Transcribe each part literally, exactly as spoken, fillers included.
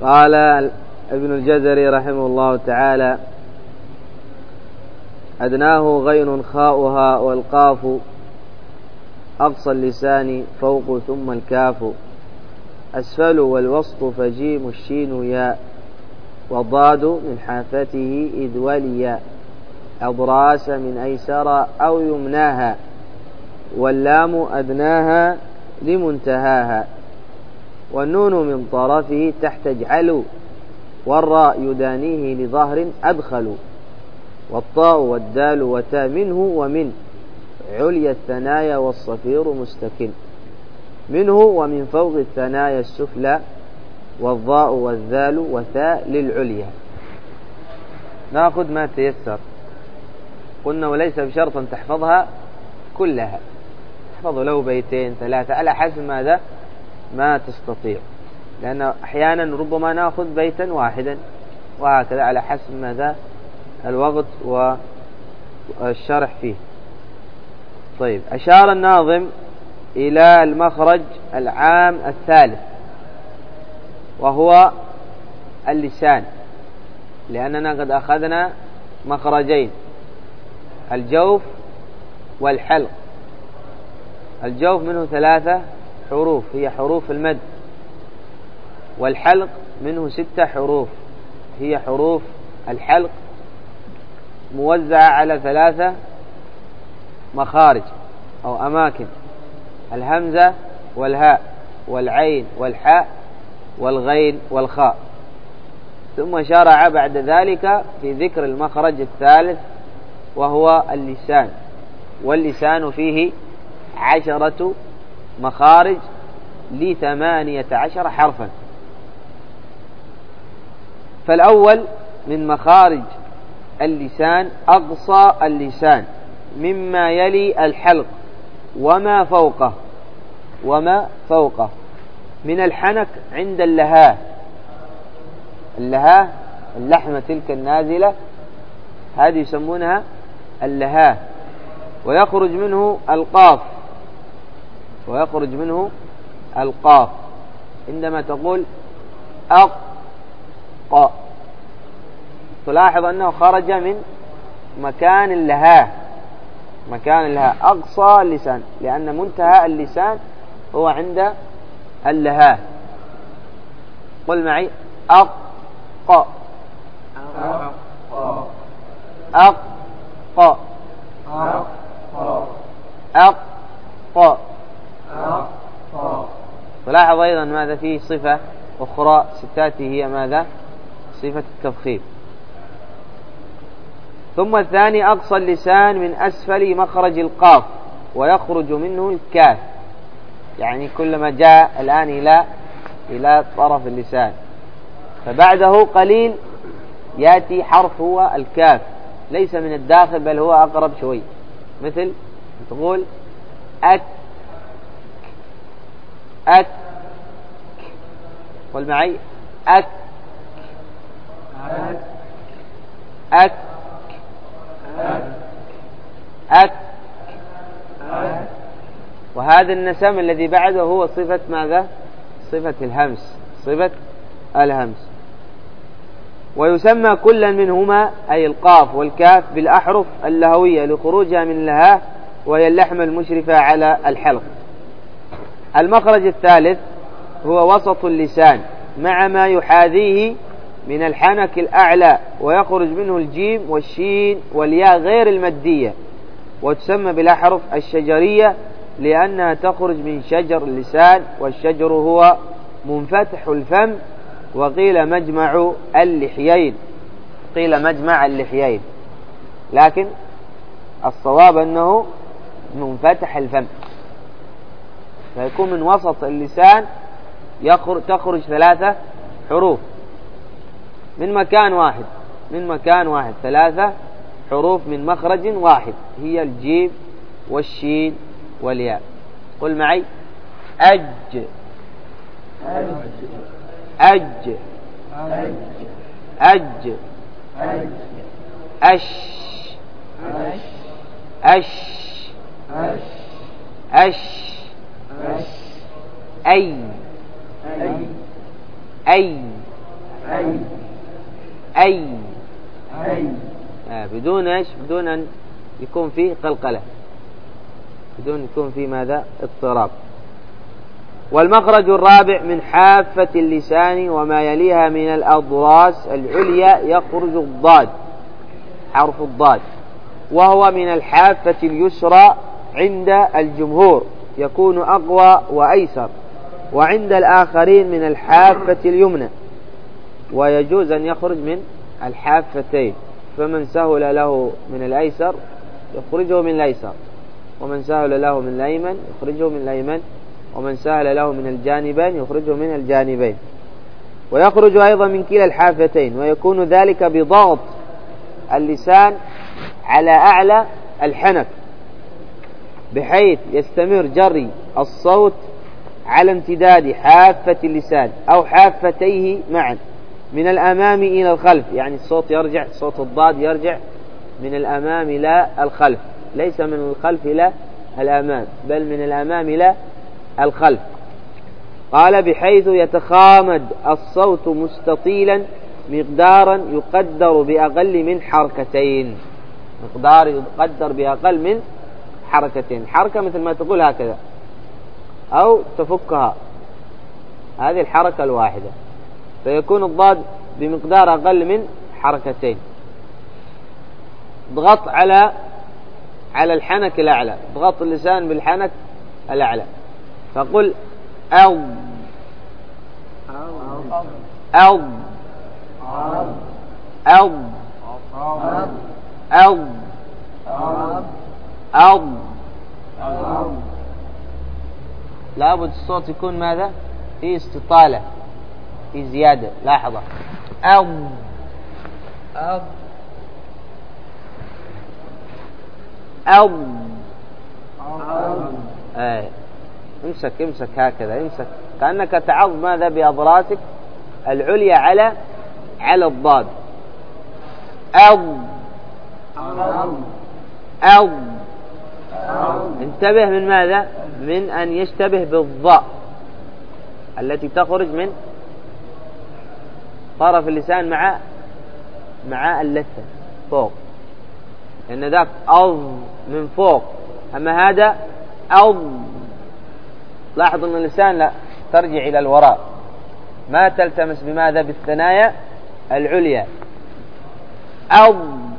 قال ابن الجزري رحمه الله تعالى: أدناه غين خاؤها والقاف أقصى اللسان فوق ثم الكاف أسفل والوسط فجيم الشين ياء والضاد من حافته إذ وليا أضراس من أيسر أو يمناها واللام أدناها لمنتهاها والنون من طرفه تحت اجعلوا والراء يدانيه لظهر أدخلوا والطاء والدال وتا منه ومن عليا الثنايا والصفير مستكن منه ومن فوق الثنايا السفلى والضاء والذال وثاء للعليا. نأخذ ما تيسر. قلنا وليس بشرط أن تحفظها كلها، تحفظ لو بيتين ثلاثة على حسب ماذا ما تستطيع، لأن أحيانا ربما نأخذ بيتا واحدا وهكذا على حسب ماذا الوقت والشرح فيه. طيب، أشار الناظم إلى المخرج العام الثالث وهو اللسان، لأننا قد أخذنا مخرجين: الجوف والحلق. الجوف منه ثلاثة حروف هي حروف المد، والحلق منه ستة حروف هي حروف الحلق موزعة على ثلاثة مخارج أو أماكن: الهمزة والهاء والعين والحاء والغين والخاء. ثم شرع بعد ذلك في ذكر المخرج الثالث وهو اللسان، واللسان فيه عشرة مخارج لثمانية عشر حرفا. فالأول من مخارج اللسان أقصى اللسان مما يلي الحلق وما فوقه وما فوقه من الحنك عند اللهاه. اللهاه اللحمة تلك النازلة هذه يسمونها اللهاه. ويخرج منه القاف ويخرج منه القاف عندما تقول أق ق، تلاحظ أنه خرج من مكان اللهاه، مكان اللهاه أقصى اللسان، لأن منتهى اللسان هو عند اللهاه. قل معي: أق ق أق ق أق ق. تلاحظ أيضا ماذا فيه صفة أخرى ستاتي هي ماذا؟ صفة التفخيم. ثم الثاني أقصى اللسان من أسفل مخرج القاف ويخرج منه الكاف، يعني كلما جاء الآن إلى إلى طرف اللسان فبعده قليل يأتي حرف هو الكاف، ليس من الداخل بل هو أقرب شوي، مثل تقول أك أك. قل معي: أك أك أك. وهذا النسم الذي بعده هو صفة ماذا؟ صفة الهمس، صفة الهمس. ويسمى كلا منهما أي القاف والكاف بالأحرف اللهوية لخروجها من اللهاه وهي اللحمة المشرفة على الحلق. المخرج الثالث هو وسط اللسان مع ما يحاذيه من الحنك الأعلى ويخرج منه الجيم والشين والياء غير المادية، وتسمى بالأحرف الشجرية لأنها تخرج من شجر اللسان، والشجر هو منفتح الفم، وقيل مجمع اللحيين، قيل مجمع اللحيين، لكن الصواب أنه منفتح الفم. فيكون من وسط اللسان تخرج ثلاثة حروف من مكان واحد، من مكان واحد ثلاثة حروف من مخرج واحد هي الجيم والشين والياء. قل معي: أج أج أج أش أش أش أي أي أي أي, أي. آه بدون إيش بدون أن يكون فيه قلقلة بدون يكون فيه ماذا اضطراب. والمخرج الرابع من حافة اللسان وما يليها من الأضراس العليا يخرج الضاد حرف الضاد وهو من الحافة اليسرى عند الجمهور يكون أقوى وأيسر وعند الآخرين من الحافة اليمنى ويجوز أن يخرج من الحافتين فمن سهل له من الأيسر يخرجه من الأيسر ومن سهل له من الأيمن يخرجه من الأيمن ومن سهل له من الجانبين يخرجه من الجانبين ويخرج أيضا من كلا الحافتين ويكون ذلك بضغط اللسان على أعلى الحنك بحيث يستمر جري الصوت على امتداد حافة اللسان أو حافتيه معا من الأمام إلى الخلف يعني الصوت يرجع صوت الضاد يرجع من الأمام إلى الخلف ليس من الخلف إلى الأمام بل من الأمام إلى الخلف. قال بحيث يتخامد الصوت مستطيلا مقدارا يقدر بأقل من حركتين مقدار يقدر بأقل من حركتين حركة مثل ما تقول هكذا أو تفكها هذه الحركة الواحدة فيكون الضاد بمقدار أقل من حركتين. ضغط على على الحنك الأعلى ضغط اللسان بالحنك الأعلى فقل أو أو أو أو أو لابد الصوت يكون ماذا في استطالة في زيادة لاحظة أو أو أو أي امسك امسك هكذا امسك كأنك تعض ماذا بأضراسك العليا على على الضاد أو أو انتبه من ماذا من أن يشتبه بالضاء التي تخرج من طرف اللسان مع مع اللثة فوق لأن ذاك أو من فوق أما هذا أو لاحظوا أن اللسان لا ترجع إلى الوراء ما تلتمس بماذا بالثنايا العليا أو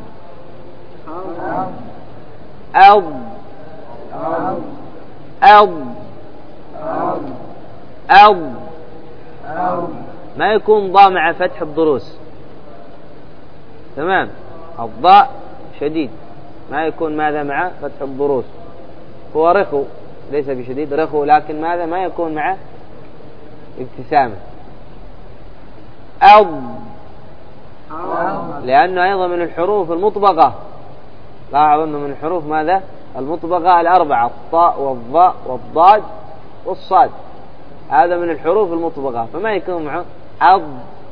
أو أو أو ما يكون ضاء مع فتح الضروس تمام الضاء شديد ما يكون ماذا مع فتح الضروس هو رخو ليس بشديد رخو لكن ماذا ما يكون مع ابتسامة أو لأنه أيضا من الحروف المطبقة لاحظوا أنه من الحروف ماذا المطبقة الأربعة الطاء والضاء والضاد والصاد هذا من الحروف المطبقة فما يكون معه أض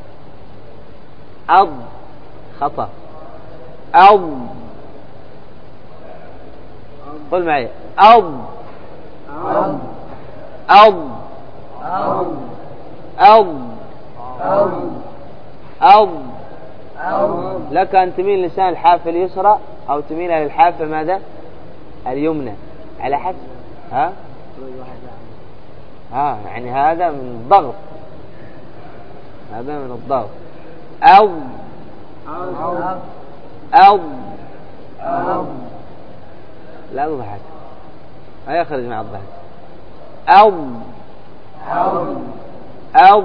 أض خطأ أض قل معي أض أض أض أض لك أن تميل لسان الحافة اليسرى أو تميل إلى الحافة ماذا اليمنى على حسب ها ها يعني هذا من الضغط هذا من الضغط أو أو لا تضحك ما يخرج مع الضحك أو أو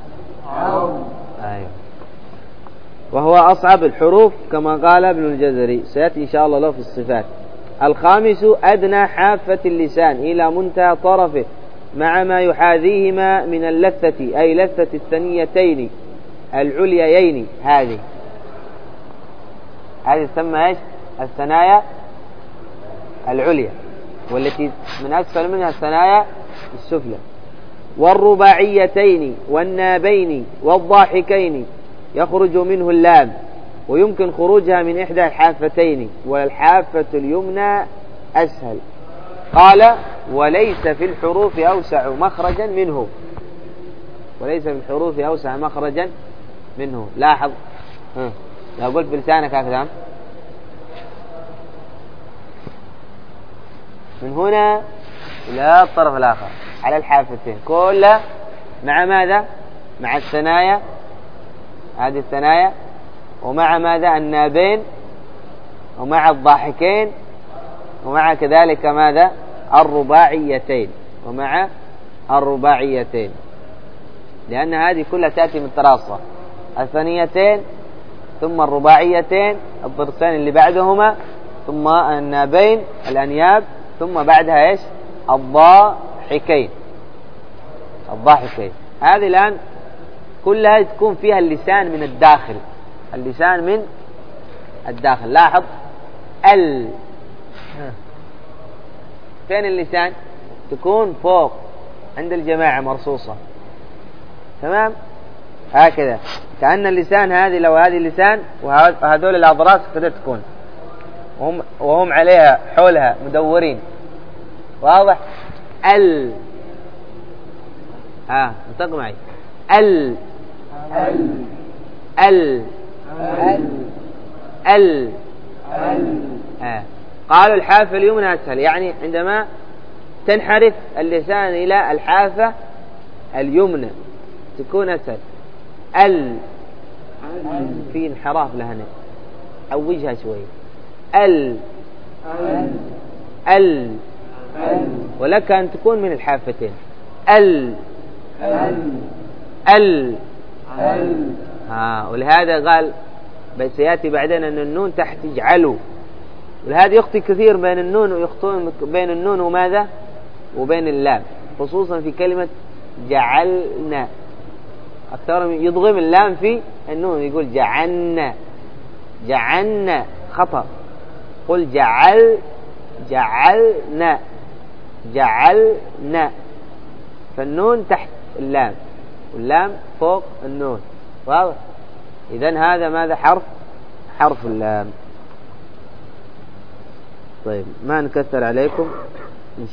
أيوه وهو أصعب الحروف كما قال ابن الجزري سيأتي إن شاء الله له في الصفات. الخامس أدنى حافة اللسان إلى منتهى طرفه مع ما يحاذيهما من اللثة أي لثة الثنيتين العليين هذه هذه تسمى إيش الثنايا العليا والتي من أسفل منها الثنايا السفلى والرباعيتين والنابين والضاحكين يخرج منه اللام ويمكن خروجها من إحدى الحافتين والحافة اليمنى أسهل. قال وليس في الحروف أوسع مخرجا منه وليس في الحروف أوسع مخرجا منه. لاحظ ها. لو قلت بلسانك هكذا من هنا إلى الطرف الآخر على الحافتين كلها مع ماذا؟ مع الثنايا، هذه الثنايا، ومع ماذا؟ النابين، ومع الضاحكين، ومع كذلك ماذا؟ الرباعيتين، ومع الرباعيتين، لأن هذه كلها تأتي من تراصة، الثنيتين ثم الرباعيتين الضرسين اللي بعدهما ثم النابين الأنياب ثم بعدها إيش؟ الضاحكين. الضاحكين هذه الآن كلها تكون فيها اللسان من الداخل، اللسان من الداخل. لاحظ ال فين اللسان؟ تكون فوق عند الجماعة مرصوصة، تمام؟ هكذا كأن اللسان هذه لو هذه اللسان وهذول الأضراس كذا تكون وهم, وهم عليها حولها مدورين، واضح؟ ال ها انطق معي ال ال ال ال ال ها. قالوا الحافة اليمنى أسهل، يعني عندما تنحرف اللسان إلى الحافة اليمنى تكون أسهل. ال في انحراف لها، عوجها شوي. ال ال ولك أن تكون من الحافتين. ال ال ها. ولهذا قال بس يأتي بعدين أن النون تحت يجعلوا، ولهذا يخطئ كثير بين النون ويخطئ بين النون وماذا وبين اللام، خصوصا في كلمة جعلنا، أكثر من يضغم اللام في النون يقول جعلنا جعلنا، خطأ. قل جعل جعلنا جعلنا، فالنون تحت اللام واللام فوق النون، واضح؟ إذن هذا ماذا؟ حرف حرف اللام. طيب ما نكثر عليكم.